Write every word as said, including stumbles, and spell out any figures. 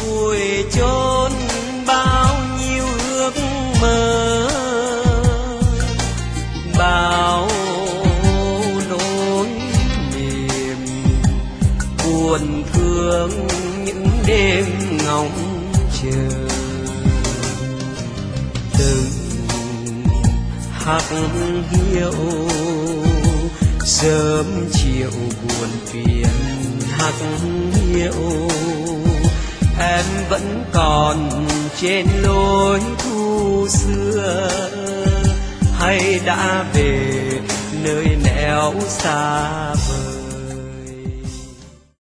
vùi chôn bao nhiêu ước mơ, bao nỗi niềm buồn thương những đêm ngóng chờ. Từng hạt hiu sớm chiều buồn phiền hạt hiu, em vẫn còn trên lối thu xưa, hay đã về nơi nẻo xa vời.